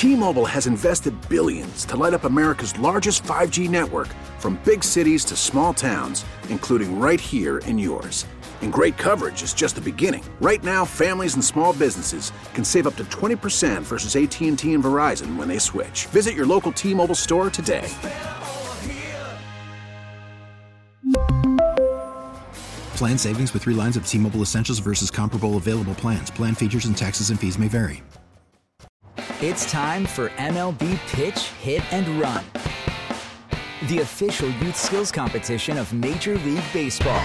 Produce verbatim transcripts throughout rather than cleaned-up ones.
T-Mobile has invested billions to light up America's largest five G network, from big cities to small towns, including right here in yours. And great coverage is just the beginning. Right now, families and small businesses can save up to twenty percent versus A T and T and Verizon when they switch. Visit your local T-Mobile store today. Plan savings with three lines of T-Mobile Essentials versus comparable available plans. Plan features and taxes and fees may vary. It's time for M L B Pitch, Hit, and Run, the official youth skills competition of Major League Baseball.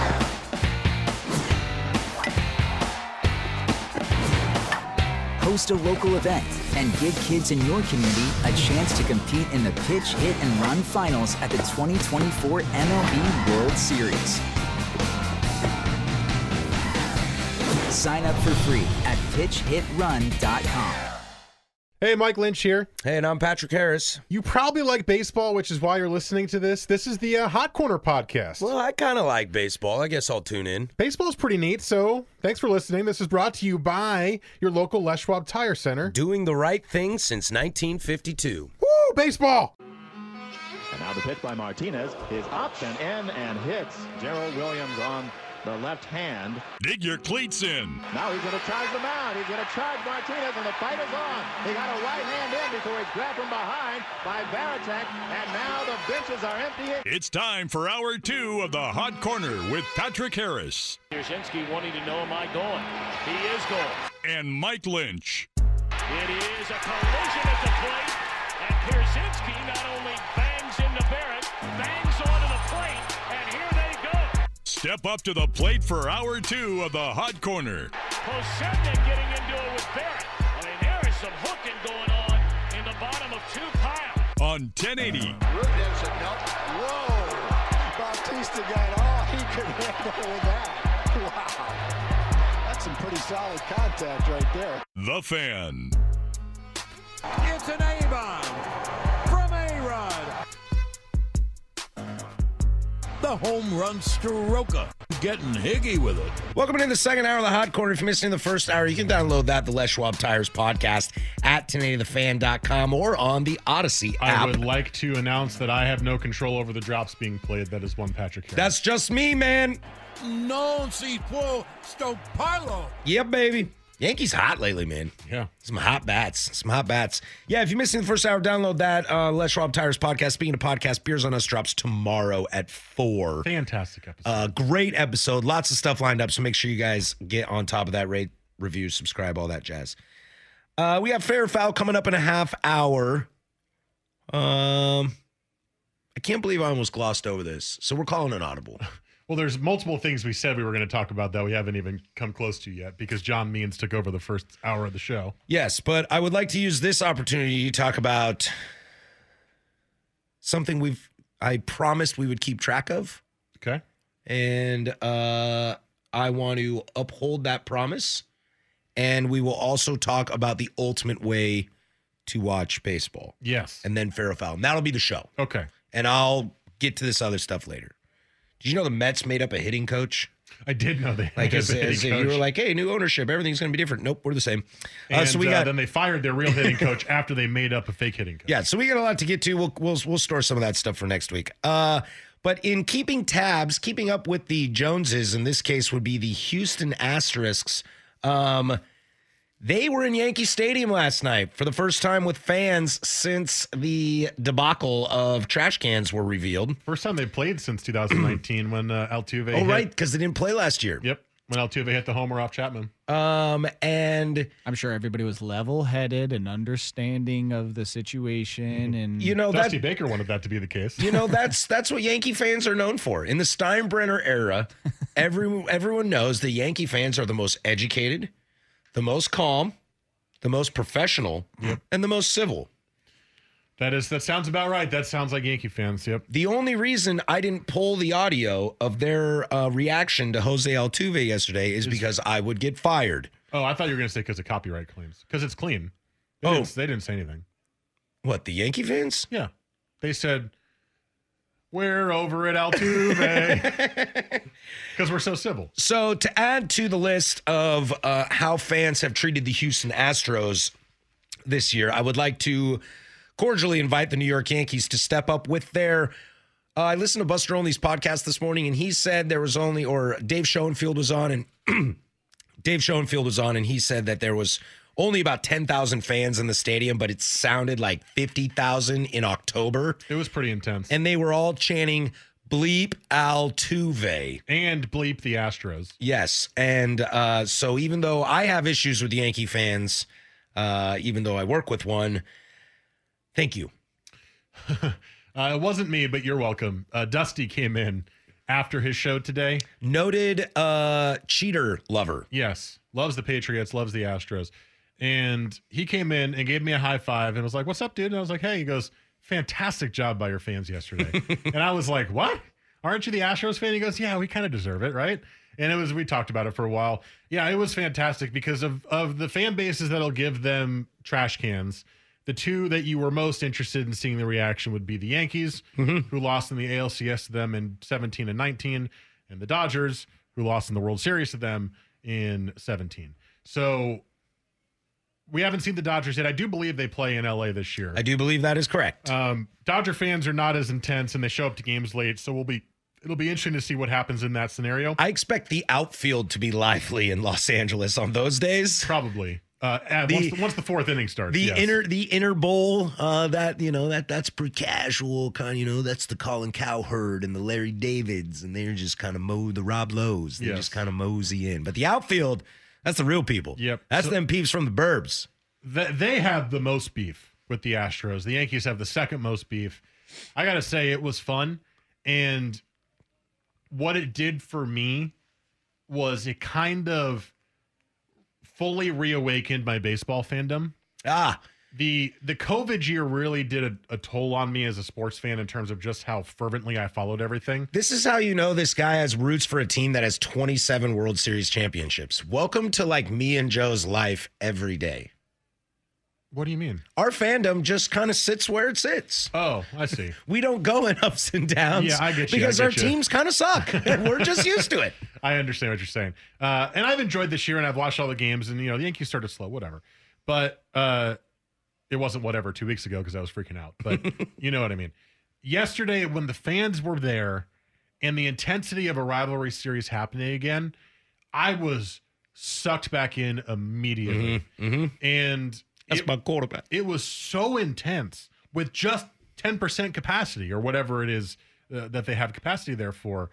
Host a local event and give kids in your community a chance to compete in the Pitch, Hit, and Run finals at the twenty twenty-four M L B World Series. Sign up for free at pitch hit run dot com. Hey, Mike Lynch here. Hey, and I'm Patrick Harris. You probably like baseball, which is why you're listening to this. This is the uh, Hot Corner podcast. Well, I kind of like baseball. I guess I'll tune in. Baseball's pretty neat, so thanks for listening. This is brought to you by your local Les Schwab Tire Center. Doing the right thing since nineteen fifty-two. Woo, baseball! And now the pitch by Martinez is up and in and hits Gerald Williams on the left hand. Dig your cleats in. Now he's going to charge the mound. He's going to charge Martinez, and the fight is on. He got a right hand in before he's grabbed from behind by Varitek, and now the benches are empty. It's time for hour two of the Hot Corner with Patrick Harris. Pierzynski wanting to know, am I going? He is going. And Mike Lynch. It is a collision at the plate, and Pierzynski not only bangs into Barrett, bangs onto the plate, and here they go. Step up to the plate for hour two of the Hot Corner. Posebnik getting into it with Barrett. I mean, there is some hooking going on in the bottom of two piles. On ten eighty. Rudez said no. Whoa. Bautista got all he could handle with that. Wow. That's some pretty solid contact right there. The Fan. It's an A-bomb from A-Rod. The home run stroker. Getting higgy with it. Welcome into the second hour of the Hot Corner. If you're missing the first hour, you can download that, the Les Schwab Tires podcast, at ten eighty the fan dot com or on the Odyssey app. I would like to announce that I have no control over the drops being played. That is one Patrick Harris. That's just me, man. Non si può stopparlo. Yeah, baby. Yankees hot lately, man. Yeah. Some hot bats. Some hot bats. Yeah, if you're missing the first hour, download that. Uh, Les Schwab Tires podcast. Speaking of podcast, Beers on Us drops tomorrow at four. Fantastic episode. Uh, great episode. Lots of stuff lined up, so make sure you guys get on top of that. Rate, review, subscribe, all that jazz. Uh, we have Fair or Foul coming up in a half hour. Um, I can't believe I almost glossed over this, so we're calling an audible. Well, there's multiple things we said we were going to talk about that we haven't even come close to yet because John Means took over the first hour of the show. Yes, but I would like to use this opportunity to talk about something we've I promised we would keep track of. Okay. And uh, I want to uphold that promise. And we will also talk about the ultimate way to watch baseball. Yes. And then Fair or Foul. And that'll be the show. Okay. And I'll get to this other stuff later. Did you know the Mets made up a hitting coach? I did know they like made as, up a hitting as coach. You were like, hey, new ownership, everything's going to be different. Nope, we're the same. And uh, so we got uh, then they fired their real hitting coach after they made up a fake hitting coach. Yeah, so we got a lot to get to. We'll we'll we'll store some of that stuff for next week. Uh, but in keeping tabs, keeping up with the Joneses, in this case would be the Houston Asterisks. Um, They were in Yankee Stadium last night for the first time with fans since the debacle of trash cans were revealed. First time they played since two thousand nineteen when uh, Altuve Oh, hit. right, because they didn't play last year. Yep, when Altuve hit the homer off Chapman. Um, and I'm sure everybody was level-headed and understanding of the situation. And you know, Dusty that, Baker wanted that to be the case. You know, that's that's what Yankee fans are known for. In the Steinbrenner era, every, everyone knows the Yankee fans are the most educated, the most calm, the most professional, yep. and the most civil. That is, that sounds about right. That sounds like Yankee fans, yep. The only reason I didn't pull the audio of their uh, reaction to Jose Altuve yesterday is because I would get fired. Oh, I thought you were going to say because of copyright claims. Because it's clean. They, oh. didn't, they didn't say anything. What, the Yankee fans? Yeah. They said, we're over at Altuve. Because we're so civil. So to add to the list of uh, how fans have treated the Houston Astros, this year, I would like to cordially invite the New York Yankees to step up with their uh, I listened to Buster Olney's podcast this morning, and he said there was only, or Dave Schoenfield was on, and Dave Schoenfield was on, and he said that there was only about ten thousand fans in the stadium, but it sounded like fifty thousand in October. It was pretty intense. And they were all chanting, bleep Altuve. And bleep the Astros. Yes. And uh, so even though I have issues with Yankee fans, uh, even though I work with one, thank you. uh, it wasn't me, but you're welcome. Uh, Dusty came in after his show today. Noted uh, cheater lover. Yes. Loves the Patriots, loves the Astros. And he came in and gave me a high five and was like, what's up, dude? And I was like, hey, he goes, fantastic job by your fans yesterday. And I was like, what? Aren't you the Astros fan? He goes, yeah, we kind of deserve it, right? And it was, we talked about it for a while. Yeah, it was fantastic because of, of the fan bases that'll give them trash cans. The two that you were most interested in seeing the reaction would be the Yankees, mm-hmm. who lost in the A L C S to them in seventeen and nineteen, and the Dodgers, who lost in the World Series to them in seventeen. So we haven't seen the Dodgers yet. I do believe they play in L A this year. I do believe that is correct. Um, Dodger fans are not as intense, and they show up to games late, so we'll be it'll be interesting to see what happens in that scenario. I expect the outfield to be lively in Los Angeles on those days. Probably. Uh, the, once, the, once the fourth inning starts, the yes. inner the inner bowl, uh, that you know that that's pretty casual kind. You know that's the Colin Cowherd and the Larry Davids, and they're just kind of mow the Rob Lowe's. They yes. just kind of mosey in. But the outfield, that's the real people. Yep, that's so, them peeps from the burbs. Th- they have the most beef with the Astros. The Yankees have the second most beef. I gotta say, it was fun, and what it did for me was it kind of fully reawakened my baseball fandom. Ah, the the COVID year really did a, a toll on me as a sports fan in terms of just how fervently I followed everything. This is how you know this guy has roots for a team that has twenty-seven World Series championships. Welcome to like me and Joe's life every day. What do you mean? Our fandom just kind of sits where it sits. Oh, I see. We don't go in ups and downs. Yeah, I get you. Because get our you. teams kind of suck. And we're just used to it. I understand what you're saying. Uh, and I've enjoyed this year, and I've watched all the games, and, you know, the Yankees started slow, whatever. But uh, it wasn't whatever two weeks ago because I was freaking out. But you know what I mean. Yesterday, when the fans were there and the intensity of a rivalry series happening again, I was sucked back in immediately. Mm-hmm. Mm-hmm. And That's it, my quarterback. It was so intense with just ten percent capacity or whatever it is uh, that they have capacity there for.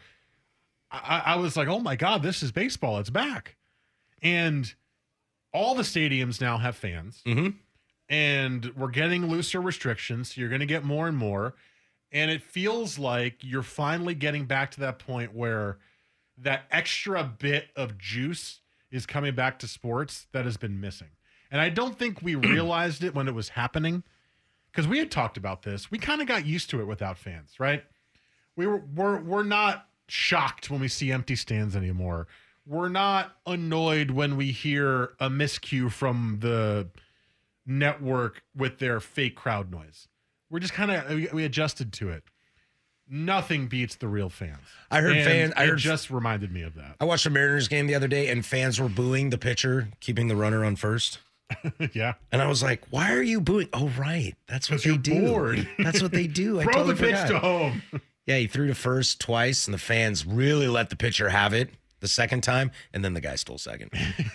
I, I was like, oh my God, this is baseball. It's back. And all the stadiums now have fans. Mm-hmm. And we're getting looser restrictions. So you're going to get more and more. And it feels like you're finally getting back to that point where that extra bit of juice is coming back to sports that has been missing. And I don't think we realized it when it was happening because we had talked about this. We kind of got used to it without fans, right? We were, we're, we're not shocked when we see empty stands anymore. We're not annoyed when we hear a miscue from the network with their fake crowd noise. We're just kind of, we, we adjusted to it. Nothing beats the real fans. I heard and fans. I it heard, just reminded me of that. I watched a Mariners game the other day, and fans were booing the pitcher, keeping the runner on first. Yeah. And I was like, why are you booing? Oh, right. That's what they you're do. Bored. That's what they do. I Throw totally the pitch forgot. to home. Yeah, he threw to first twice, and the fans really let the pitcher have it the second time, and then the guy stole second.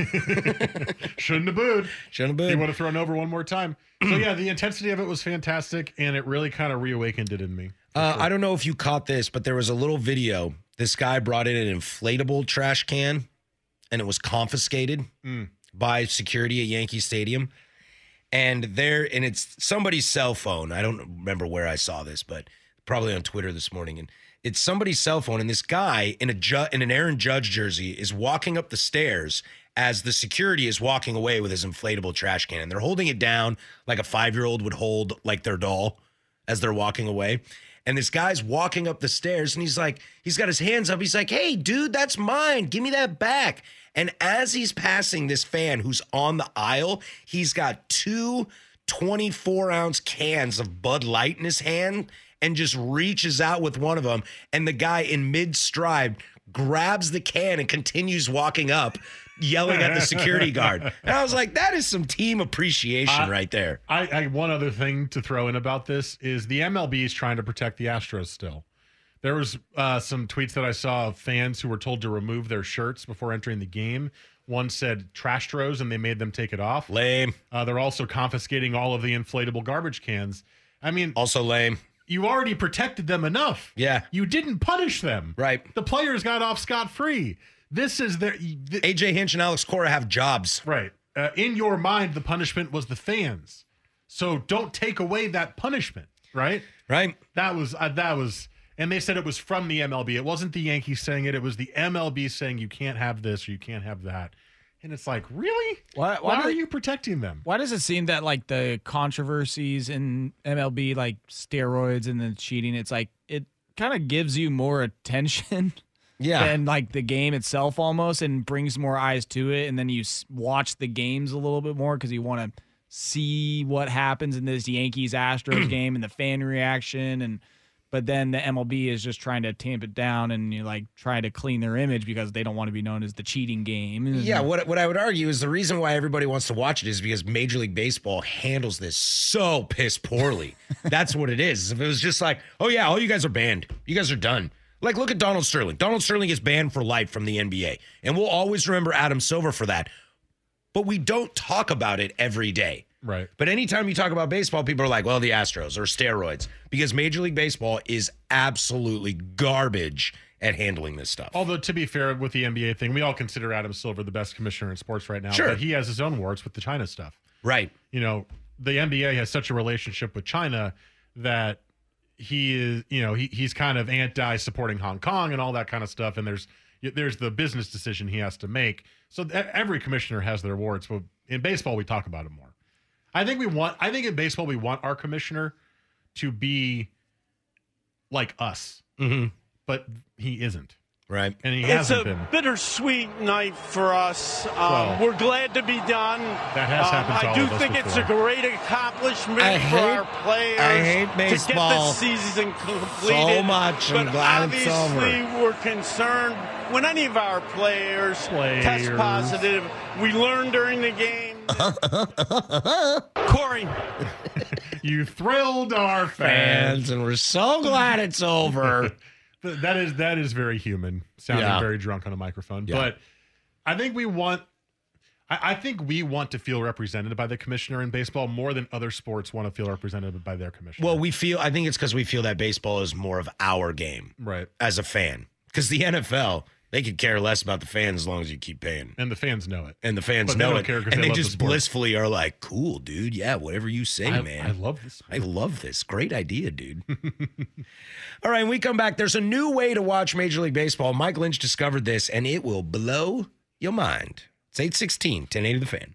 Shouldn't have booed. Shouldn't have booed. He would have thrown over one more time. So, yeah, the intensity of it was fantastic, and it really kind of reawakened it in me. Uh, sure. I don't know if you caught this, but there was a little video. This guy brought in an inflatable trash can, and it was confiscated mm. by security at Yankee Stadium. And there, and it's somebody's cell phone. I don't remember where I saw this, but probably on Twitter this morning. And it's somebody's cell phone, and this guy in a ju- in an Aaron Judge jersey is walking up the stairs as the security is walking away with his inflatable trash can. And they're holding it down like a five-year-old would hold like their doll as they're walking away. And this guy's walking up the stairs, and he's like, he's got his hands up. He's like, hey, dude, that's mine. Give me that back. And as he's passing this fan who's on the aisle, he's got two twenty-four ounce cans of Bud Light in his hand and just reaches out with one of them. And the guy in mid-stride grabs the can and continues walking up, yelling at the security guard. And I was like, that is some team appreciation I, right there. I, I one other thing to throw in about this is the M L B is trying to protect the Astros still. There was uh, some tweets that I saw of fans who were told to remove their shirts before entering the game. One said Trastros, and they made them take it off. Lame. Uh, they're also confiscating all of the inflatable garbage cans. I mean, also lame. You already protected them enough. Yeah. You didn't punish them. Right. The players got off scot-free. This is their... Th- A J Hinch and Alex Cora have jobs. Right. Uh, in your mind, the punishment was the fans. So don't take away that punishment, right? Right. That was... Uh, that was... And they said it was from the M L B. It wasn't the Yankees saying it. It was the M L B saying you can't have this or you can't have that. And it's like, really? Why, why, why are do, you protecting them? Why does it seem that like the controversies in M L B, like steroids and the cheating, it's like it kind of gives you more attention yeah. than like the game itself almost, and brings more eyes to it. And then you watch the games a little bit more because you want to see what happens in this Yankees Astros game and the fan reaction. And but then the M L B is just trying to tamp it down and you know, like try to clean their image because they don't want to be known as the cheating game. Yeah, what what I would argue is the reason why everybody wants to watch it is because Major League Baseball handles this so piss poorly. That's what it is. If it was just like, oh yeah, all you guys are banned. You guys are done. Like, look at Donald Sterling. Donald Sterling is banned for life from the N B A. And we'll always remember Adam Silver for that. But we don't talk about it every day. Right. But anytime you talk about baseball, people are like, well, the Astros or steroids, because Major League Baseball is absolutely garbage at handling this stuff. Although, to be fair, with the N B A thing, we all consider Adam Silver the best commissioner in sports right now. Sure. But he has his own warts with the China stuff. Right. You know, the N B A has such a relationship with China that he is, you know, he he's kind of anti-supporting Hong Kong and all that kind of stuff. And there's there's the business decision he has to make. So every commissioner has their warts. But in baseball, we talk about it more. I think we want, I think in baseball, we want our commissioner to be like us, mm-hmm. but he isn't. Right. And he it's hasn't a been. bittersweet night for us. Um, well, we're glad to be done. That has um, happened to I all do of us think before. it's a great accomplishment I for hate, our players I hate baseball to get the season completed. so much. I'm but glad it's obviously, over. we're concerned when any of our players, players. test positive. We learn during the game. Corey. You thrilled our fans. fans, and we're so glad it's over. That is that is very human, sounding Yeah. very drunk on a microphone. Yeah. But I think we want, I, I think we want to feel represented by the commissioner in baseball more than other sports want to feel represented by their commissioner. Well, we feel, I think it's because we feel that baseball is more of our game, right? As a fan, because the N F L, they could care less about the fans as long as you keep paying. And the fans know it. And the fans But they know don't it. care 'cause and they they love the just sport. blissfully are like, cool, dude. Yeah, whatever you say, I, man. I love this. I love this. Great idea, dude. All right, when we come back, there's a new way to watch Major League Baseball. Mike Lynch discovered this, and it will blow your mind. It's eight sixteen, ten eighty The Fan.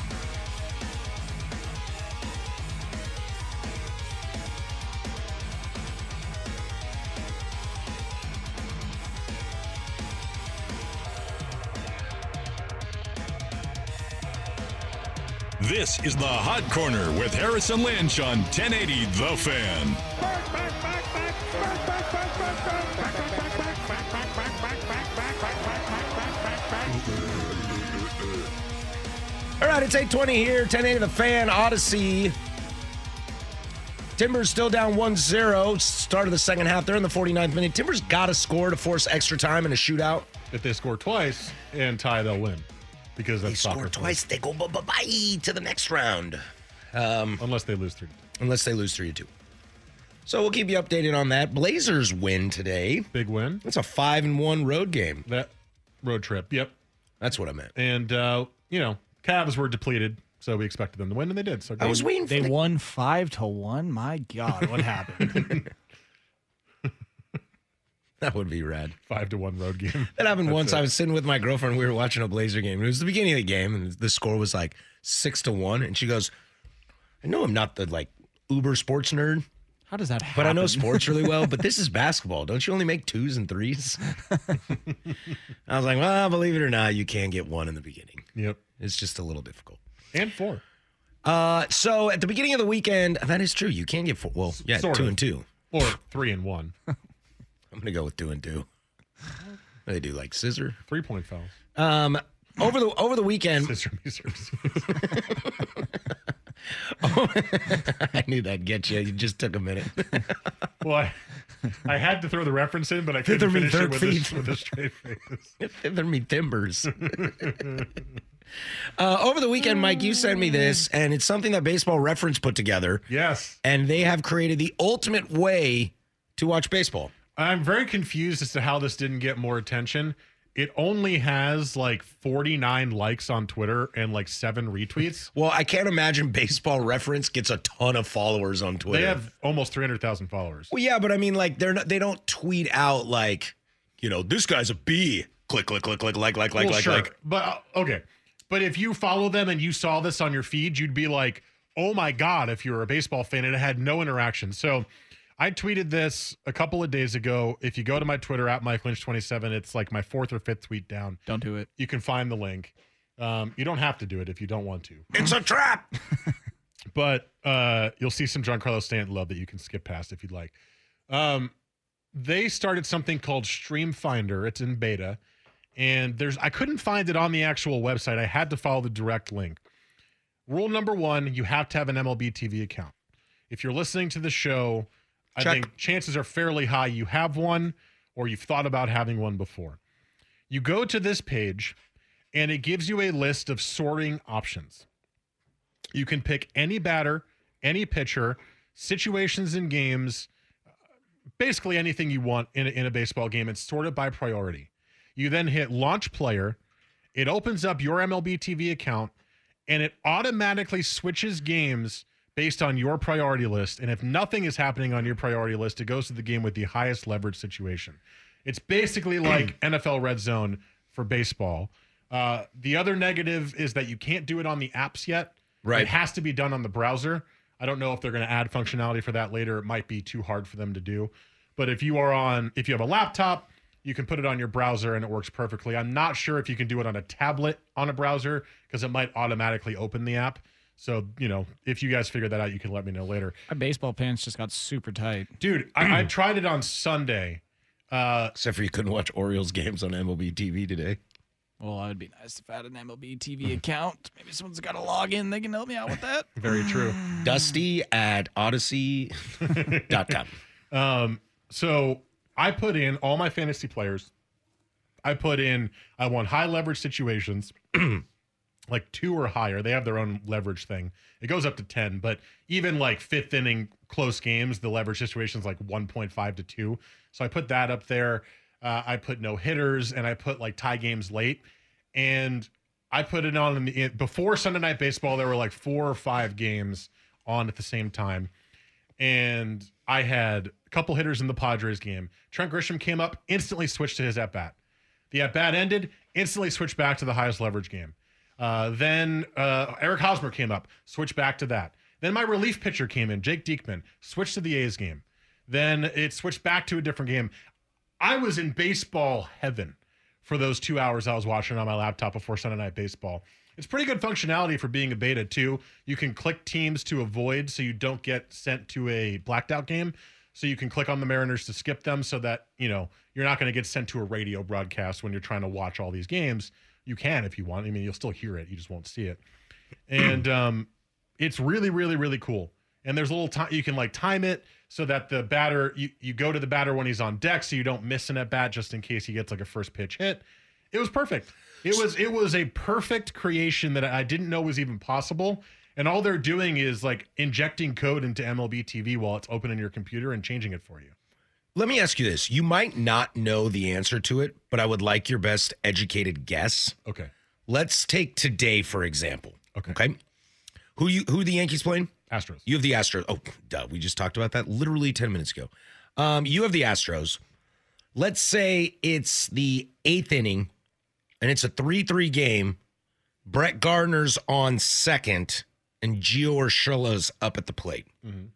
This is the Hot Corner with Harrison Lynch on ten eighty The Fan. All right, it's eight twenty here, ten eighty The Fan, Odyssey. Timbers still down one zero. Start of the second half. They're in the forty-ninth minute. Timbers got to score to force extra time in a shootout. If they score twice and tie, they'll win. Because that's they score soccer twice, they go bye-bye to the next round. Um, Unless they lose three to two. Unless they lose three to two. So we'll keep you updated on that. Blazers win today. Big win. It's a five and one road game. That road trip. Yep. That's what I meant. And, uh, you know, Cavs were depleted, so we expected them to win, and they did. So I was waiting for They the- won five to one. My God, what happened? That would be rad. Five to one road game. That happened That's once. it. I was sitting with my girlfriend. We were watching a Blazer game. It was the beginning of the game, and the score was like six to one. And she goes, "I know I'm not the like uber sports nerd, How does that happen? but I know sports really well. But this is basketball. Don't you only make twos and threes?" I was like, "Well, believe it or not, you can get one in the beginning. Yep. It's just a little difficult." And four. Uh, so at the beginning of the weekend, that is true. You can get four. Well, yeah, Sort two of. and two. Or three and one. I'm gonna go with two and two. They do like scissor. Three-point fouls. Um, over the over the weekend. Scissor me services. Oh, I knew that'd get you. You just took a minute. Well, I, I had to throw the reference in, but I couldn't Thither me finish it third with, feet. this, with a straight face. Thither me timbers. uh, over the weekend, Mike, you sent me this, and it's something that Baseball Reference put together. Yes. And they have created the ultimate way to watch baseball. I'm very confused as to how this didn't get more attention. It only has like forty-nine likes on Twitter and like seven retweets. Well, I can't imagine Baseball Reference gets a ton of followers on Twitter. They have almost three hundred thousand followers. Well, yeah, but I mean, like, they're not, they don't tweet out like, you know, this guy's a B. Click, click, click, click, like, like, like, well, like, sure. like. But uh, okay. But if you follow them and you saw this on your feed, you'd be like, oh my God, if you were a baseball fan, and it had no interaction. So I tweeted this a couple of days ago. If you go to my Twitter at Mike Lynch twenty-seven, it's like my fourth or fifth tweet down. Don't do it. You can find the link. Um, you don't have to do it if you don't want to. It's a trap. But uh, you'll see some Giancarlo Stanton love that you can skip past if you'd like. Um, they started something called Stream Finder. It's in beta. And there's I couldn't find it on the actual website. I had to follow the direct link. Rule number one, you have to have an M L B T V account. If you're listening to the show, I Check. think chances are fairly high you have one or you've thought about having one before. You go to this page, and it gives you a list of sorting options. You can pick any batter, any pitcher, situations in games, basically anything you want in a, in a baseball game. It's sorted by priority. You then hit Launch Player. It opens up your M L B T V account, and it automatically switches games based on your priority list. And if nothing is happening on your priority list, it goes to the game with the highest leverage situation. It's basically like N F L Red Zone for baseball. Uh, the other negative is that you can't do it on the apps yet. Right. It has to be done on the browser. I don't know if they're going to add functionality for that later. It might be too hard for them to do. But if you are on, if you have a laptop, you can put it on your browser and it works perfectly. I'm not sure if you can do it on a tablet on a browser because it might automatically open the app. So, you know, if you guys figure that out, you can let me know later. My baseball pants just got super tight. Dude, I, I tried it on Sunday. Uh, Except for you couldn't watch Orioles games on M L B T V today. Well, it would be nice if I had an M L B T V account. Maybe someone's got to log in. They can help me out with that. Very true. Dusty at odyssey dot com. um, so I put in all my fantasy players. I put in, I want high leverage situations, like two or higher. They have their own leverage thing. It goes up to ten, but even like fifth inning close games, the leverage situation is like one point five to two. So I put that up there. Uh, I put no hitters, and I put like tie games late. And I put it on in the, in, before Sunday Night Baseball. There were like four or five games on at the same time. And I had a couple hitters in the Padres game. Trent Grisham came up, instantly switched to his at-bat. The at-bat ended, instantly switched back to the highest leverage game. Uh, then uh, Eric Hosmer came up, switched back to that. Then my relief pitcher came in, Jake Diekman, switched to the A's game. Then it switched back to a different game. I was in baseball heaven for those two hours I was watching on my laptop before Sunday Night Baseball. It's pretty good functionality for being a beta, too. You can click teams to avoid so you don't get sent to a blacked out game. So you can click on the Mariners to skip them so that, you know, you're not going to get sent to a radio broadcast when you're trying to watch all these games. You can if you want. I mean, you'll still hear it. You just won't see it. And um, it's really, really, really cool. And there's a little time you can like time it so that the batter, you, you go to the batter when he's on deck so you don't miss an at bat just in case he gets like a first pitch hit. It was perfect. It was it was a perfect creation that I didn't know was even possible. And all they're doing is like injecting code into M L B T V while it's open in your computer and changing it for you. Let me ask you this. You might not know the answer to it, but I would like your best educated guess. Okay. Let's take today, for example. Okay. Okay. Who you who are the Yankees playing? Astros. You have the Astros. Oh, duh. We just talked about that literally ten minutes ago. Um, you have the Astros. Let's say it's the eighth inning and it's a three three game. Brett Gardner's on second and Gio Urshela's up at the plate. Mm-hmm.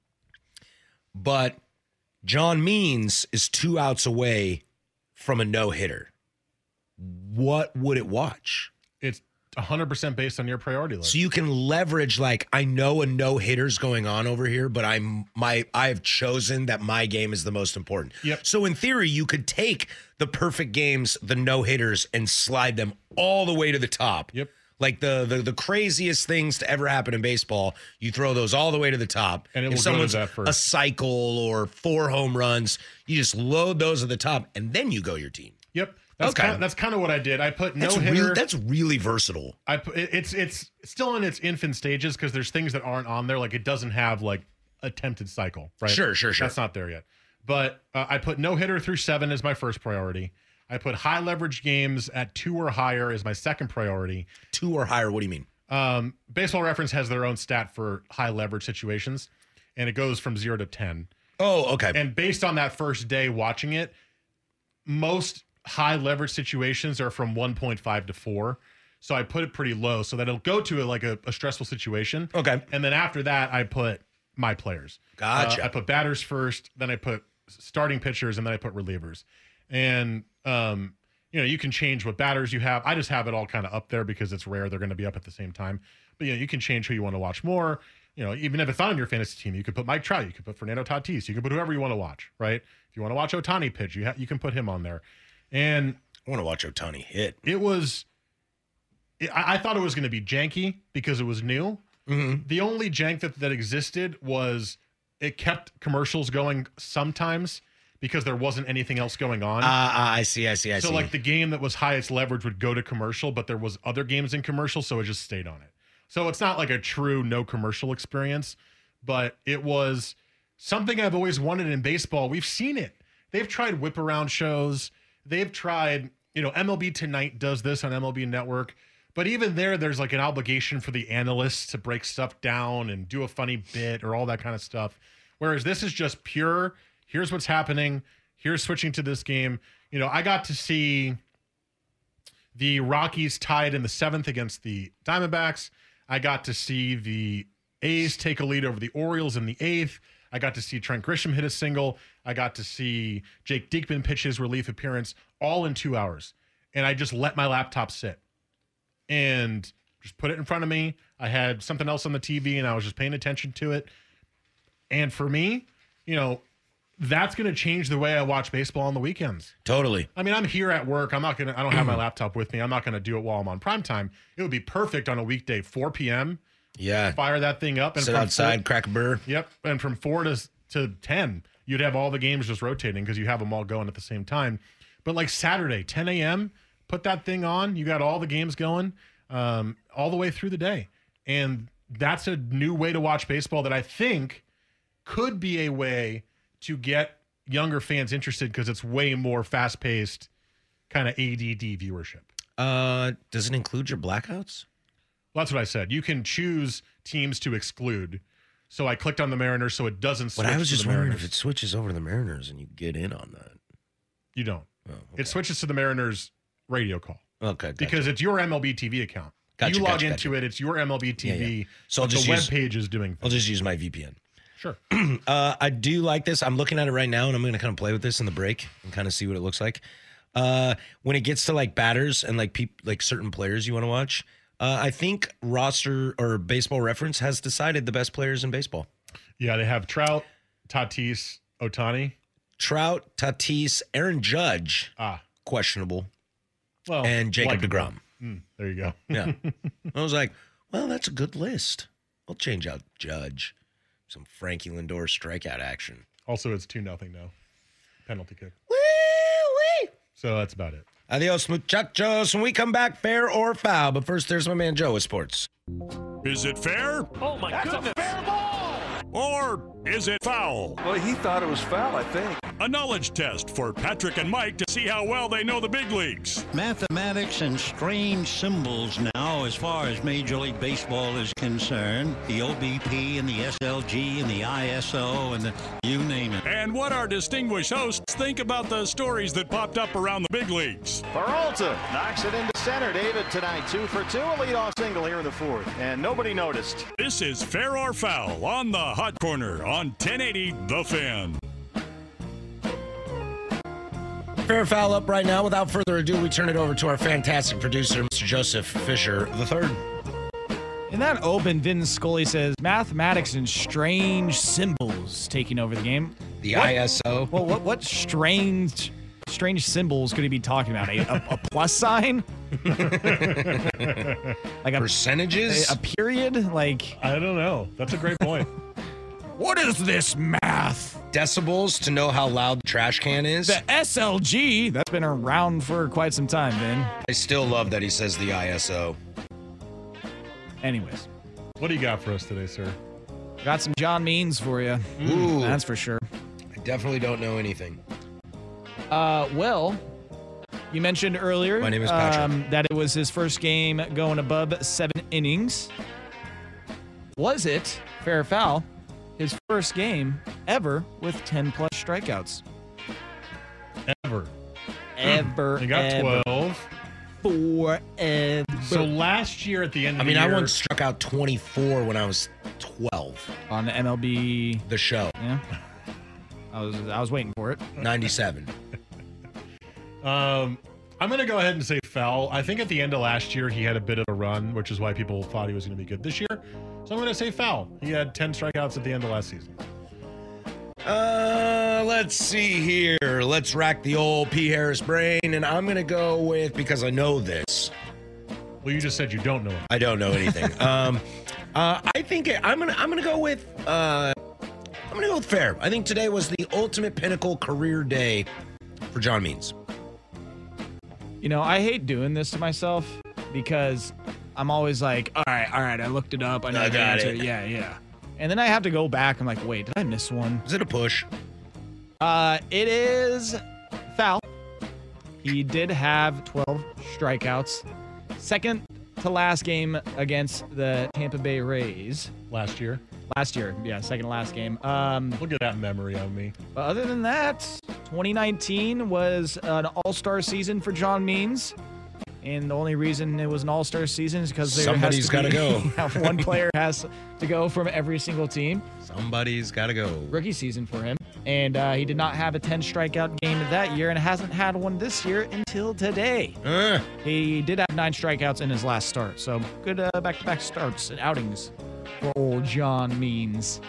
But John Means is two outs away from a no-hitter. What would it watch? It's one hundred percent based on your priority list. So you can leverage, like, I know a no-hitter's going on over here, but I'm my I've chosen that my game is the most important. Yep. So in theory, you could take the perfect games, the no-hitters, and slide them all the way to the top. Yep. Like the, the the craziest things to ever happen in baseball, you throw those all the way to the top. And it if will go to someone's that first. a cycle or four home runs, you just load those at the top, and then you go your team. Yep. That's Okay. kind of, that's kind of what I did. I put no That's hitter. really, that's really versatile. I put it- it's it's still in its infant stages because there's things that aren't on there. Like it doesn't have like attempted cycle, right? Sure, sure, sure. That's not there yet. But uh, I put no hitter through seven as my first priority. I put high leverage games at two or higher as my second priority. Two or higher, what do you mean? Um, Baseball Reference has their own stat for high leverage situations, and it goes from zero to ten. Oh, okay. And based on that first day watching it, most high leverage situations are from one point five to four. So I put it pretty low so that it'll go to a, like a, a stressful situation. Okay. And then after that, I put my players. Gotcha. Uh, I put batters first, then I put starting pitchers, and then I put relievers. And, um, you know, you can change what batters you have. I just have it all kind of up there because it's rare they're going to be up at the same time. But, you know, you can change who you want to watch more. You know, even if it's not on your fantasy team, you could put Mike Trout, you could put Fernando Tatis, you can put whoever you want to watch, right? If you want to watch Ohtani pitch, you ha- you can put him on there. And I want to watch Ohtani hit. It was, it, I, I thought it was going to be janky because it was new. Mm-hmm. The only jank that, that existed was it kept commercials going sometimes because there wasn't anything else going on. Ah, uh, uh, I see, I see, I so see. So like the game that was highest leverage would go to commercial, but there was other games in commercial, so it just stayed on it. So it's not like a true no commercial experience, but it was something I've always wanted in baseball. We've seen it. They've tried whip around shows. They've tried, you know, M L B Tonight does this on M L B Network. But even there, there's like an obligation for the analysts to break stuff down and do a funny bit or all that kind of stuff. Whereas this is just pure, here's what's happening. Here's switching to this game. You know, I got to see the Rockies tied in the seventh against the Diamondbacks. I got to see the A's take a lead over the Orioles in the eighth. I got to see Trent Grisham hit a single. I got to see Jake Diekman pitch his relief appearance all in two hours. And I just let my laptop sit and just put it in front of me. I had something else on the T V and I was just paying attention to it. And for me, you know, that's going to change the way I watch baseball on the weekends. Totally. I mean, I'm here at work. I'm not going to, I don't have my laptop with me. I'm not going to do it while I'm on primetime. It would be perfect on a weekday, four p.m. Yeah. Fire that thing up. And sit from outside, four, crack a burr. Yep. And from four to, to ten, you'd have all the games just rotating because you have them all going at the same time. But like Saturday, ten a.m., put that thing on. You got all the games going um, all the way through the day. And that's a new way to watch baseball that I think could be a way to get younger fans interested because it's way more fast-paced kind of A D D viewership. Uh, does it include your blackouts? Well, that's what I said. You can choose teams to exclude. So I clicked on the Mariners so it doesn't switch But I was to just the wondering Mariners. if it switches over to the Mariners and you get in on that. You don't. Oh, okay. It switches to the Mariners radio call. Okay. Gotcha. Because it's your M L B T V account. Gotcha, you log gotcha, into gotcha. it, it's your M L B T V. Yeah, yeah. So I'll but just the use, web page is doing things. I'll just use my V P N. Sure. uh, I do like this. I'm looking at it right now, and I'm going to kind of play with this in the break and kind of see what it looks like. Uh, when it gets to like batters and like peop- like certain players you want to watch, uh, I think roster or Baseball Reference has decided the best players in baseball. Yeah, they have Trout, Tatis, Ohtani. Trout, Tatis, Aaron Judge, ah, questionable, well, and Jacob like deGrom. Mm, there you go. Yeah, I was like, well, that's a good list. I'll change out Judge. Some Frankie Lindor strikeout action. Also, it's two nothing now. Penalty kick. Woo-wee. So that's about it. Adios, muchachos. When we come back, fair or foul. But first, there's my man Joe with sports. Is it fair? Oh, my That's goodness. a fair ball! Or is it foul? Well, he thought it was foul, I think. A knowledge test for Patrick and Mike to see how well they know the big leagues. Mathematics and strange symbols now as far as Major League Baseball is concerned. The O B P and the S L G and the I S O and the you name it. And what our distinguished hosts think about the stories that popped up around the big leagues. Peralta knocks it into center. David tonight, two for two. A leadoff single here in the fourth. And nobody noticed. This is Fair or Foul on the Hot Corner on ten eighty The Fan. Fair or foul up right now. Without further ado, we turn it over to our fantastic producer, Mister Joseph Fisher the third. In that open, Vin Scully says mathematics and strange symbols taking over the game. The what, I S O. Well, what what strange strange symbols could he be talking about? A, a, a plus sign? Like a percentages? A, a period? Like I don't know. That's a great point. What is this math? Decibels to know how loud the trash can is. The S L G, that's been around for quite some time, Vin. I still love that he says the I S O. Anyways. What do you got for us today, sir? Got some John Means for you. Ooh. That's for sure. I definitely don't know anything. Uh, well, you mentioned earlier My name is Patrick. Um, that it was his first game going above seven innings. Was it, fair or foul, his first game ever with ten plus strikeouts? Ever. Ever. He got ever. twelve. Forever. So last year at the end of I mean, the year. I once struck out twenty-four when I was twelve. On the M L B. The show. Yeah. I was I was waiting for it. ninety-seven. Um, I'm going to go ahead and say foul. I think at the end of last year, he had a bit of a run, which is why people thought he was going to be good this year. So I'm going to say foul. He had ten strikeouts at the end of last season. Uh, let's see here. Let's rack the old P. Harris brain, and I'm going to go with, because I know this. Well, you just said you don't know it. I don't know anything. um, uh, I think it, I'm going to I'm going to go with uh, I'm going to go with fair. I think today was the ultimate pinnacle career day for John Means. You know, I hate doing this to myself because I'm always like, all right, all right, I looked it up. I know I the got answer. it. Yeah, yeah. And then I have to go back. I'm like, wait, did I miss one? Is it a push? Uh, it is foul. He did have twelve strikeouts. Second to last game against the Tampa Bay Rays. Last year? Last year, yeah, second to last game. Um, Look at that memory on me. But other than that, twenty nineteen was an all-star season for John Means. And the only reason it was an all-star season is because there Somebody's has to gotta be, go. one player has to go from every single team. Somebody's got to go. Rookie season for him. And uh, he did not have a ten strikeout game that year and hasn't had one this year until today. Uh. He did have nine strikeouts in his last start. So good uh, back-to-back starts and outings for old John Means.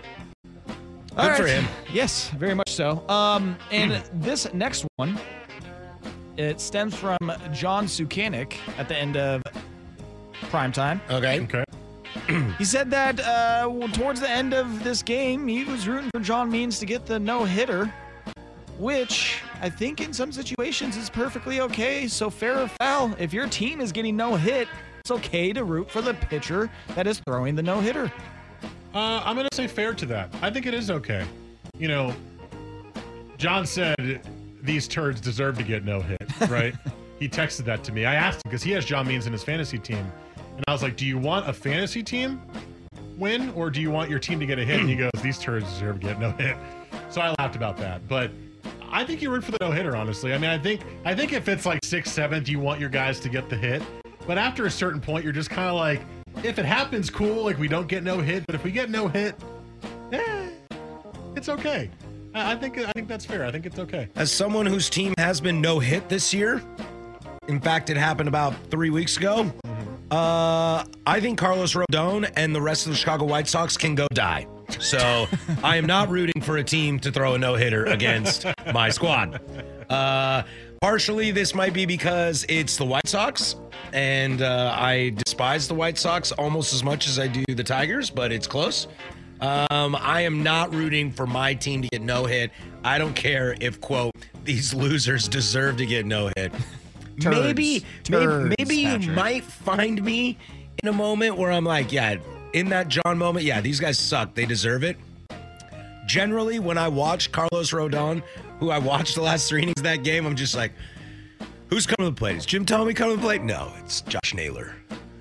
All Good for right. him. Yes, very much so. Um, and this next one, it stems from John Sukanik at the end of primetime. Okay. Okay. He said that uh, towards the end of this game, he was rooting for John Means to get the no-hitter, which I think in some situations is perfectly okay. So fair or foul, if your team is getting no-hit, it's okay to root for the pitcher that is throwing the no-hitter. Uh, I'm going to say fair to that. I think it is okay. You know, John said these turds deserve to get no hit, right? He texted that to me. I asked him because he has John Means in his fantasy team. And I was like, do you want a fantasy team win or do you want your team to get a hit? And he goes, these turds deserve to get no hit. So I laughed about that. But I think you root for the no hitter, honestly. I mean, I think I think if it's like sixth, seventh, you want your guys to get the hit. But after a certain point, you're just kind of like, if it happens, cool. Like we don't get no hit. But if we get no hit, eh, it's okay. I, I think I think that's fair. I think it's okay. As someone whose team has been no hit this year, in fact, it happened about three weeks ago. Uh, I think Carlos Rodon and the rest of the Chicago White Sox can go die. So I am not rooting for a team to throw a no-hitter against my squad. Uh, partially, this might be because it's the White Sox, and uh, I despise the White Sox almost as much as I do the Tigers, but it's close. Um, I am not rooting for my team to get no-hit. I don't care if, quote, these losers deserve to get no-hit. Turds. Maybe, Turds, maybe, maybe you Patrick. might find me in a moment where I'm like, yeah, in that John moment, yeah, these guys suck. They deserve it. Generally, when I watch Carlos Rodon, who I watched the last three innings of that game, I'm just like, who's coming to the plate? Is Jim Thome coming to the plate? No, it's Josh Naylor.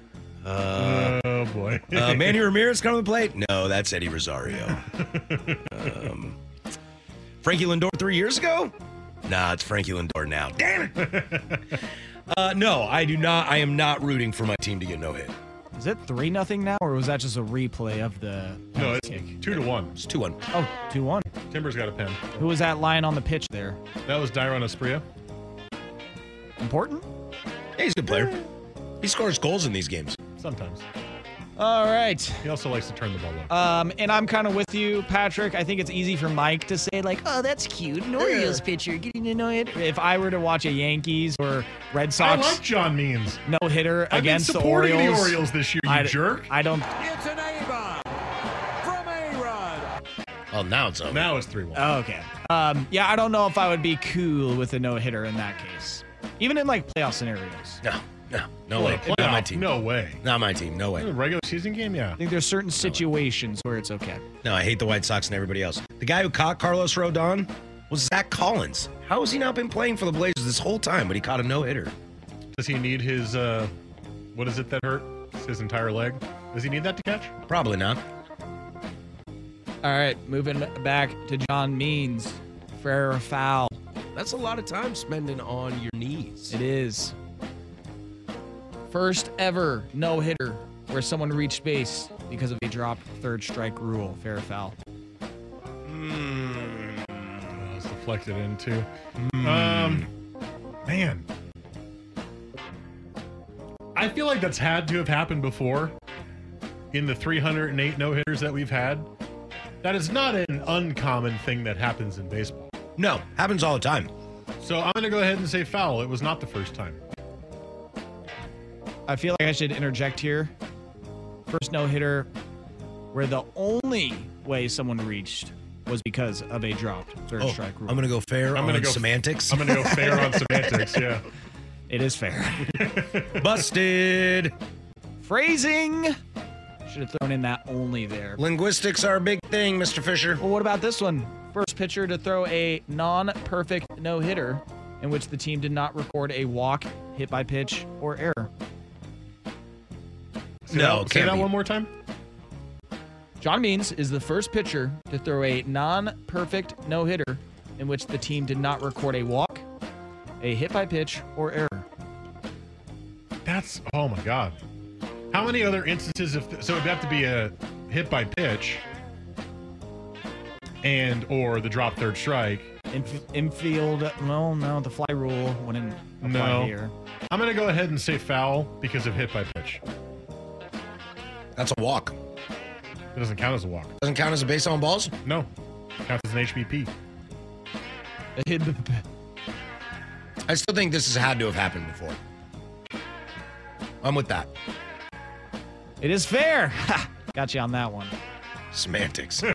Uh, oh, boy. uh, Manny Ramirez coming to the plate? No, that's Eddie Rosario. um, Frankie Lindor three years ago? Nah, it's Frankie Lindor now. Damn it. uh, no, I do not. I am not rooting for my team to get no hit. Is it three nothing now, or was that just a replay of the No, it's kick? two to one. It's two one. Oh, two one. Timber's got a pen. Who was that lying on the pitch there? That was Dairon Asprilla. Important? Yeah, he's a good player. He scores goals in these games. Sometimes. All right. He also likes to turn the ball over. Um, and I'm kind of with you, Patrick. I think it's easy for Mike to say, like, oh, that's cute. An Orioles pitcher getting to know it. If I were to watch a Yankees or Red Sox I like John Means. no-hitter I've against been the supporting Orioles. the Orioles this year, you I, jerk. I don't. It's an A-Rod from A-Rod. Oh, now it's over. Now it's three one. Oh, okay. Um, yeah, I don't know if I would be cool with a no-hitter in that case. Even in, like, playoff scenarios. No, no, no Well, way. playoff, Not my team. No way. Not my team. No way. A regular season game, yeah. I think there's certain situations where it's okay. No, I hate the White Sox and everybody else. The guy who caught Carlos Rodon was Zach Collins. How has he not been playing for the Blazers this whole time, but he caught a no-hitter? Does he need his, uh, what is it that hurt? His entire leg? Does he need that to catch? Probably not. All right, moving back to John Means. Fair or foul? That's a lot of time spending on your knees. It is. First ever no-hitter where someone reached base because of a dropped third strike rule. Fair or foul? Mm. Oh, it's deflected into. Mm. Um, man. I feel like that's had to have happened before in the three hundred eight no-hitters that we've had. That is not an uncommon thing that happens in baseball. No, happens all the time. So I'm going to go ahead and say foul. It was not the first time. I feel like I should interject here. First no-hitter where the only way someone reached was because of a dropped third Oh, strike rule. I'm going to go fair I'm on gonna go, semantics. I'm going to go fair on semantics, yeah. It is fair. Busted. Phrasing. Should have thrown in that only there. Linguistics are a big thing, Mister Fisher. Well, what about this one? First pitcher to throw a non-perfect no-hitter in which the team did not record a walk, hit by pitch, or error. Say No, that, say can't that be. one more time. John Means is the first pitcher to throw a non-perfect no-hitter in which the team did not record a walk, a hit by pitch, or error. That's, oh my God. How many other instances of, so it'd have to be a hit by pitch and or the drop third strike. Inf- infield, well, no, the fly rule wouldn't apply No. here. I'm going to go ahead and say foul because of hit by pitch. That's a walk. It doesn't count as a walk. Doesn't count as a base on balls? No. It counts as an H B P. A hit by pitch. I still think this has had to have happened before. I'm with that. It is fair. Ha! Got you on that one. Semantics.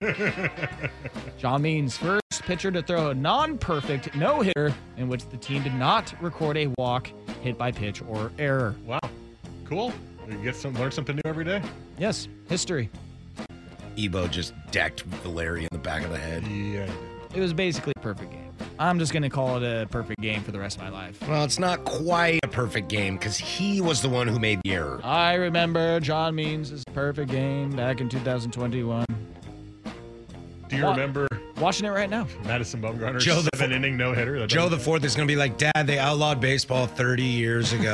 John Means, first pitcher to throw a non-perfect no-hitter in which the team did not record a walk, hit by pitch, or error. Wow. Cool. You get some, learn something new every day. Yes, history. Ebo just decked Valeri in the back of the head. Yeah. It was basically a perfect game. I'm just going to call it a perfect game for the rest of my life. Well, it's not quite a perfect game because he was the one who made the error. I remember John Means' perfect game back in two thousand twenty-one. Do you Wa- remember Watching it right now. Madison Bumgarner's Joe the seven fo- inning no hitter? Joe the Fourth is going to be like, Dad, they outlawed baseball thirty years ago.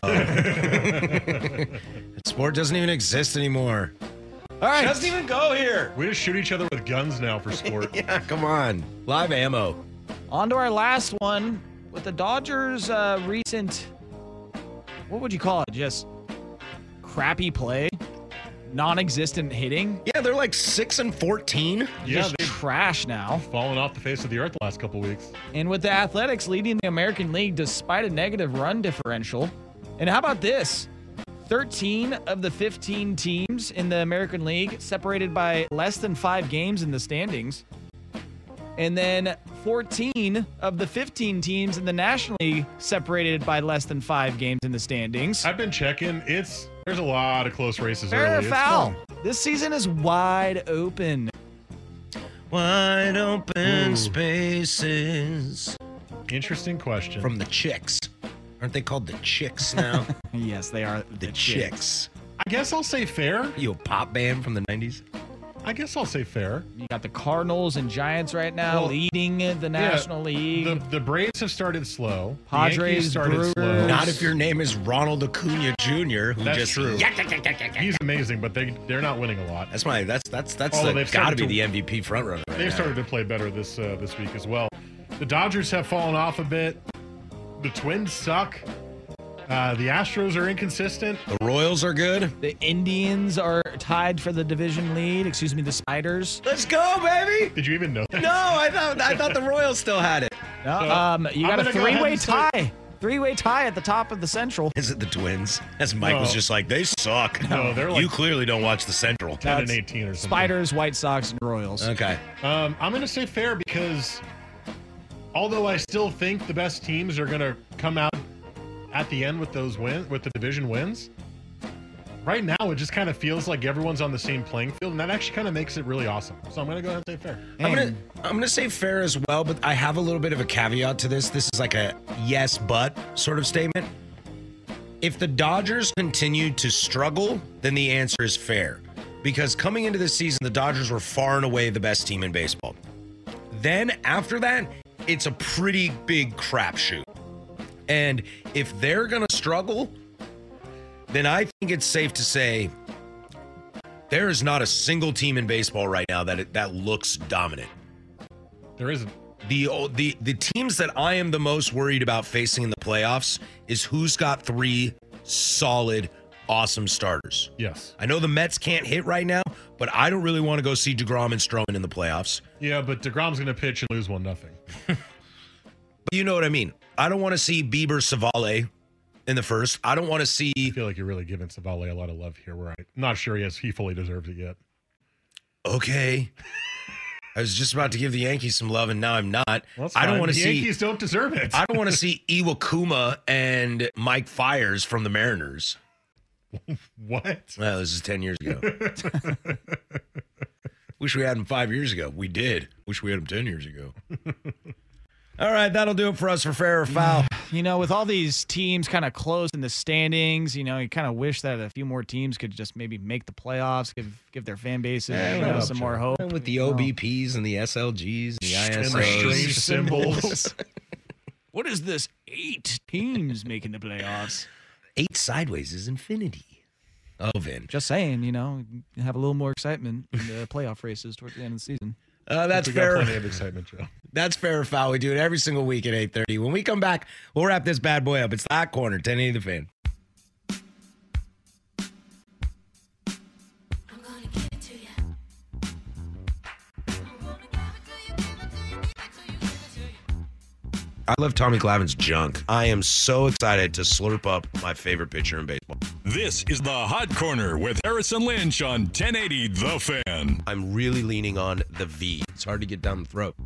That sport doesn't even exist anymore. All right. Doesn't even go here. We just shoot each other with guns now for sport. Yeah, come on. Live ammo. On to our last one with the Dodgers' uh, recent, what would you call it? Just crappy play? Non-existent hitting? Yeah, they're like six and fourteen. Yeah, Just they've trash now. fallen off the face of the earth the last couple weeks. And with the Athletics leading the American League despite a negative run differential. And how about this? thirteen of the fifteen teams in the American League separated by less than five games in the standings. And then fourteen of the fifteen teams in the National League separated by less than five games in the standings. I've been checking. It's there's a lot of close races Fair or early. It's foul? fun. This season is wide open. Wide open Ooh. spaces. Interesting question. From the Chicks. Aren't they called the Chicks now? Yes, they are the Chicks. I guess I'll say fair. You a pop band from the nineties? I guess I'll say fair. You got the Cardinals and Giants right now Well, leading the National League. The, the Braves have started slow. The Padres, Yankees started Brewers. slow. Not if your name is Ronald Acuna Junior Who That's just true. Yak, yak, yak, yak, yak. He's amazing, but they they're not winning a lot. That's my that's that's that's Although the, they've gotta started be to- the M V P frontrunner. Right They've now. started to play better this uh, this week as well. The Dodgers have fallen off a bit. The Twins suck. Uh, the Astros are inconsistent. The Royals are good. The Indians are tied for the division lead. Excuse me, the Spiders. Let's go, baby. Did you even know that? No, I thought I thought the Royals still had it. No, So, um, you I'm got a gonna go ahead three-way and say- tie. Three-way tie at the top of the Central. Is it the Twins? As Mike No. was just like, they suck. No, they're like you clearly don't watch the Central. ten and That's eighteen or something. Spiders, White Sox, and Royals. Okay. Um, I'm going to say fair because although I still think the best teams are going to come out at the end with those wins, with the division wins, right now it just kind of feels like everyone's on the same playing field, and that actually kind of makes it really awesome. So I'm going to go ahead and say fair. I'm And gonna I'm gonna say fair as well, but I have a little bit of a caveat to this. This is like a yes but sort of statement. If the Dodgers continue to struggle, then the answer is fair. Because coming into this season, the Dodgers were far and away the best team in baseball. Then after that, it's a pretty big crapshoot. And if they're gonna struggle, then I think it's safe to say there is not a single team in baseball right now that that looks dominant. There isn't. The the the teams that I am the most worried about facing in the playoffs is who's got three solid, awesome starters. Yes. I know the Mets can't hit right now, but I don't really want to go see DeGrom and Stroman in the playoffs. Yeah, but DeGrom's going to pitch and lose one nothing. But you know what I mean. I don't want to see Bieber Savale in the first. I don't want to see. I feel like you're really giving Savale a lot of love here, where I'm not sure he has he fully deserves it yet. Okay. I was just about to give the Yankees some love, and now I'm not. Well, that's I don't fine. want to the see. Yankees don't deserve it. I don't want to see Iwakuma and Mike Fires from the Mariners. What? Well, this is ten years ago. Wish we had him five years ago. We did. Wish we had him ten years ago. All right, that'll do it for us for Fair or Foul. You know, with all these teams kind of close in the standings, you know, you kind of wish that a few more teams could just maybe make the playoffs, give give their fan bases Yeah, you shut know, up, some Joe. more hope. And with the O B Ps and the S L Gs and the I S Os. And the strange symbols. What is this? Eight teams making the playoffs. Eight sideways is infinity. Oh, Vin. Just saying, you know, have a little more excitement in the playoff races towards the end of the season. Uh, that's we got fair. plenty of excitement, Joe. That's Fair or Foul. We do it every single week at eight thirty. When we come back, we'll wrap this bad boy up. It's the Hot Corner, ten eighty The Fan. I love Tommy Glavine's junk. I am so excited to slurp up my favorite pitcher in baseball. This is the Hot Corner with Harrison Lynch on ten eighty The Fan. I'm really leaning on the V. It's hard to get down the throat.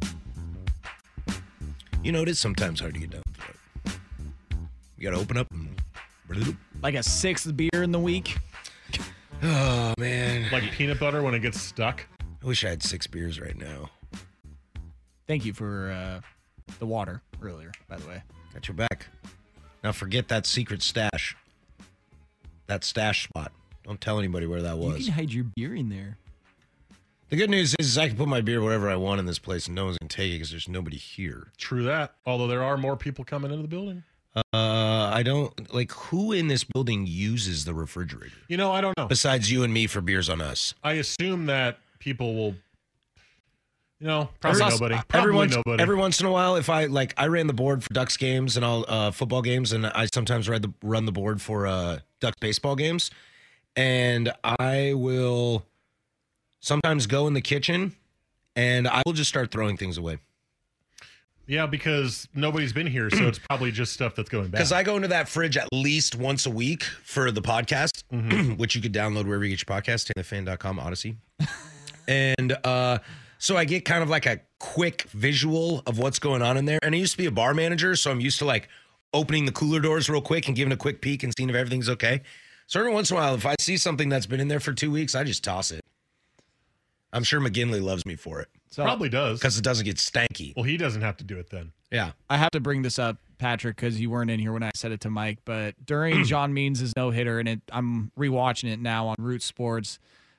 You know, it is sometimes hard to get down the throat. You got to open up and... Like a sixth beer in the week. Oh, man. Like peanut butter when it gets stuck. I wish I had six beers right now. Thank you for uh, the water earlier, by the way. Got your back. Now forget that secret stash. That stash spot. Don't tell anybody where that You was. can hide your beer in there. The good news is I can put my beer wherever I want in this place and no one's going to take it because there's nobody here. True that. Although there are more people coming into the building. Uh, I don't, like, who in this building uses the refrigerator? You know, I don't know. Besides you and me for beers on us. I assume that people will, you know, probably Every- nobody. uh, Probably every once, nobody. Every once in a while, if I, like, I ran the board for Ducks games and all uh, football games, and I sometimes run the, run the board for uh, Ducks baseball games. And I will sometimes go in the kitchen and I will just start throwing things away. Yeah, because nobody's been here, so it's probably just stuff that's going bad. Because I go into that fridge at least once a week for the podcast, Mm-hmm. which you could download wherever you get your podcast, ten the fan dot com, Odyssey. And uh, so I get kind of like a quick visual of what's going on in there. And I used to be a bar manager, so I'm used to like opening the cooler doors real quick and giving a quick peek and seeing if everything's okay. So every once in a while, if I see something that's been in there for two weeks, I just toss it. I'm sure McGinley loves me for it. So, probably does. Because it doesn't get stanky. Well, he doesn't have to do it then. Yeah. I have to bring this up, Patrick, because you weren't in here when I said it to Mike. But during John Means' no hitter, and it, I'm rewatching it now on Root Sports,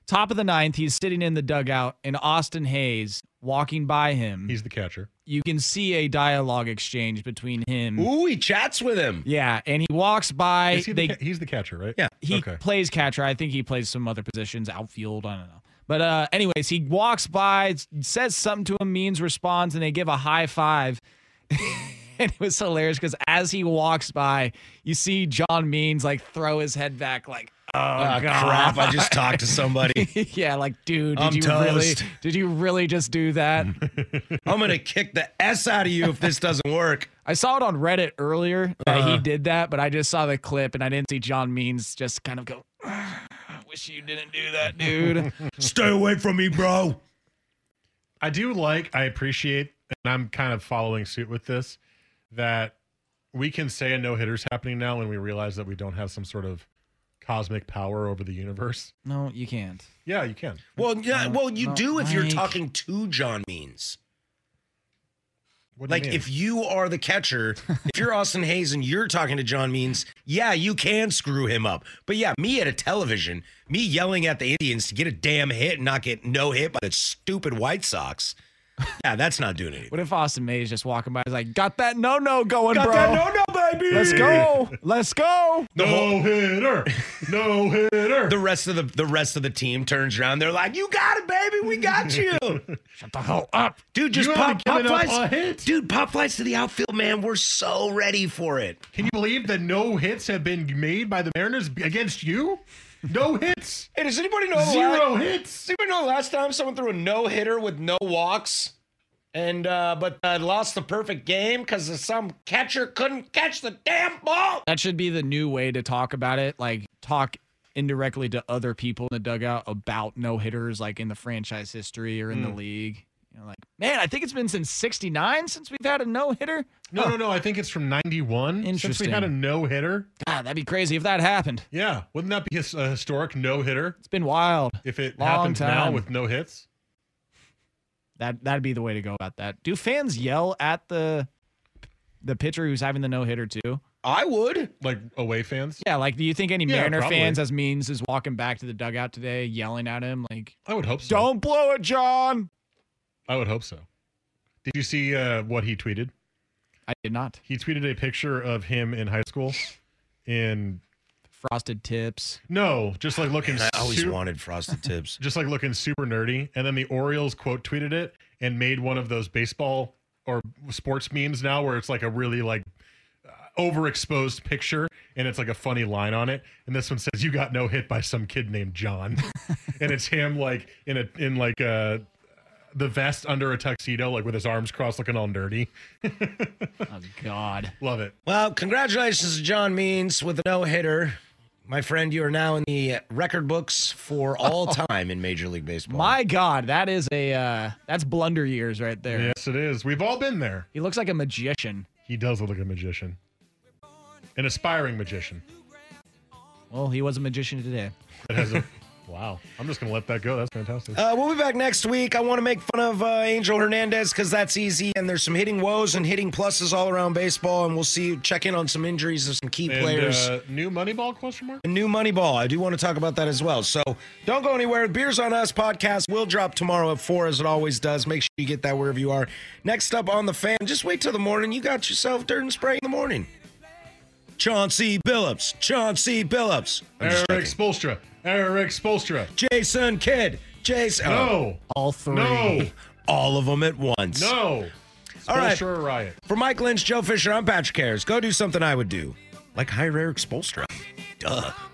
Top of the ninth, he's sitting in the dugout, and Austin Hayes walking by him. He's the catcher. You can see a dialogue exchange between him. Ooh, he chats with him. Yeah, and he walks by. Is he the they, ca- he's the catcher, right? Yeah. He Okay. plays catcher. I think he plays some other positions, outfield. I don't know. But uh, anyways, he walks by, says something to him, Means responds, and they give a high five. And it was hilarious because as he walks by, you see John Means like throw his head back like, oh, Ah, God. crap, I just talked to somebody. Yeah, like, dude, did I'm you really toast. did you really just do that? I'm going to kick the S out of you if this doesn't work. I saw it on Reddit earlier that Uh-huh. he did that, but I just saw the clip and I didn't see John Means just kind of go, I wish you didn't do that, dude. Stay away from me, bro. I do like, I appreciate, and I'm kind of following suit with this, that we can say a no-hitter's happening now when we realize that we don't have some sort of cosmic power over the universe. No, you can't. Yeah, you can. Well, yeah, No, well, you no, do if you're Mike. talking to John Means. What do you Like, mean? if you are the catcher, if you're Austin Hayes and you're talking to John Means, yeah, you can screw him up. But yeah, me at a television, me yelling at the Indians to get a damn hit and not get no hit by the stupid White Sox, yeah, that's not doing anything. What if Austin Mays just walking by is like, got that no-no going, Got bro. that no-no, baby. Let's go. Let's go. No hitter, no hitter. The rest of the the rest of the team turns around. They're like, "You got it, baby. We got you." Shut the hell up. Dude, just You pop, haven't pop given up flies. a hit. Dude, pop flies to the outfield, man. We're so ready for it. Can you believe that no hits have been made by the Mariners against you? No hits. Hey, does anybody know the Zero last, hits. Does anybody know the last time someone threw a no hitter with no walks, and uh, but uh, lost the perfect game because some catcher couldn't catch the damn ball? That should be the new way to talk about it. Like, talk indirectly to other people in the dugout about no-hitters, like in the franchise history or in the league. You know, like, man, I think it's been since sixty-nine since we've had a no-hitter. No, no, no. I think it's from ninety-one. Since we Interesting. had a no hitter. God, that'd be crazy if that happened. Yeah. Wouldn't that be a, a historic no hitter It's been wild. if it Long happens now time. with no hits? That that'd be the way to go about that. Do fans yell at the the pitcher who's having the no hitter too? I would. Like away fans? Yeah, like do you think any Yeah, Mariner probably. fans as Means is walking back to the dugout today yelling at him like, I would hope so. "Don't blow it, John." I would hope so. Did you see uh, what he tweeted? I did not. He tweeted a picture of him in high school in Frosted tips. no, just like looking I always su- wanted frosted tips. just like looking super nerdy. And then the Orioles quote tweeted it and made one of those baseball or sports memes now where it's like a really like uh, overexposed picture and it's like a funny line on it. And this one says, "You got no hit by some kid named John." And it's him like in a in like a the vest under a tuxedo, like with his arms crossed, looking all nerdy. Oh God. Love it. Well, congratulations to John Means with a no hitter. My friend, you are now in the record books for all time in Major League Baseball. My God, that is a uh, that's blunder years right there. Yes, it is. We've all been there. He looks like a magician. He does look like a magician, an aspiring magician. Well, he was a magician today. That has a wow. I'm just gonna let that go. That's fantastic. Uh, we'll be back next week. I want to make fun of uh, Angel Hernandez because that's easy, and there's some hitting woes and hitting pluses all around baseball, and we'll see check in on some injuries of some key And, players. uh, new Moneyball question mark? A new Moneyball. I do want to talk about that as well. So don't go anywhere. Beers on Us podcast will drop tomorrow at four, as it always does. Make sure you get that wherever you are. Next up on the Fan, just wait till the morning. You got yourself dirt and spray in the morning. Chauncey Billups. Chauncey Billups. I'm just Eric checking. Spoelstra. Eric Spoelstra. Jason Kidd. Jason. No. All three. No. All of them at once. No. All right. Spoelstra or Riot. For Mike Lynch, Joe Fisher, I'm Patrick Harris. Go do something I would do. Like hire Eric Spoelstra. Duh.